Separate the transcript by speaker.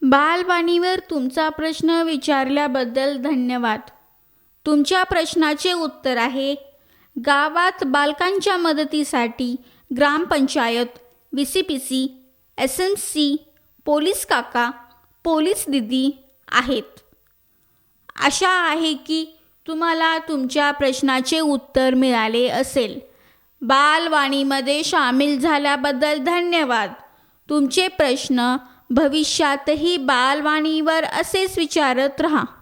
Speaker 1: बालवाणीवर तुमचा प्रश्न विचारल्याबद्दल धन्यवाद. तुमच्या प्रश्नाचे उत्तर आहे: गावात बालकांच्या मदतीसाठी ग्रामपंचायत, VCPC, SMC, पोलीस काका, पोलीस दीदी आहेत. आशा आहे की तुम्हाला तुमच्या प्रश्नाचे उत्तर मिळाले असेल. बालवाणीमध्ये सामील झाल्याबद्दल धन्यवाद. तुमचे प्रश्न भविष्यातही बालवाणीवर असेच विचारत रहा.